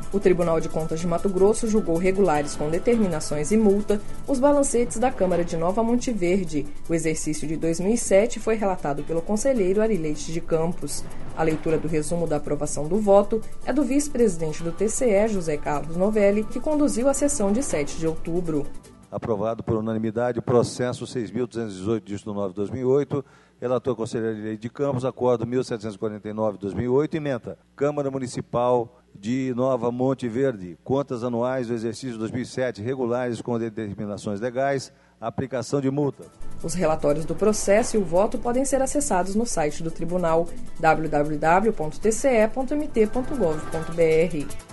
O Tribunal de Contas de Mato Grosso julgou regulares com determinações e multa os balancetes da Câmara de Nova Monte Verde. O exercício de 2007 foi relatado pelo conselheiro Arileide de Campos. A leitura do resumo da aprovação do voto é do vice-presidente do TCE, José Carlos Novelli, que conduziu a sessão de 7 de outubro. Aprovado por unanimidade o processo 6.218/2008, relator conselheiro Arileide de Campos, acordo 1749/2008, ementa Câmara Municipal de Nova Monte Verde, contas anuais do exercício 2007, regulares com determinações legais, aplicação de multa. Os relatórios do processo e o voto podem ser acessados no site do Tribunal www.tce.mt.gov.br.